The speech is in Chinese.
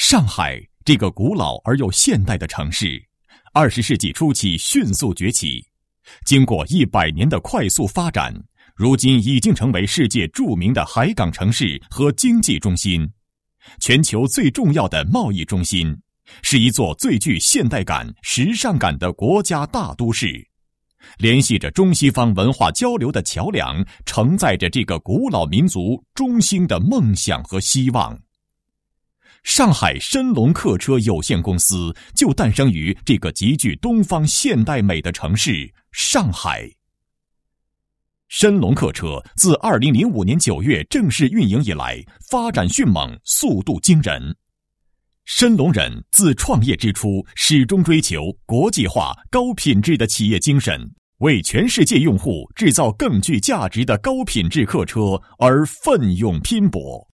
上海这个古老而又现代的城市，20世纪初期迅速崛起，经过100年的快速发展，如今已经成为世界著名的海港城市和经济中心，全球最重要的贸易中心，是一座最具现代感、时尚感的国家大都市，联系着中西方文化交流的桥梁，承载着这个古老民族中兴的梦想和希望。上海申龙客车有限公司就诞生于这个极具东方现代美的城市上海。申龙客车自2005年9月正式运营以来，发展迅猛，速度惊人。申龙人自创业之初始终追求国际化、高品质的企业精神，为全世界用户制造更具价值的高品质客车而奋勇拼搏。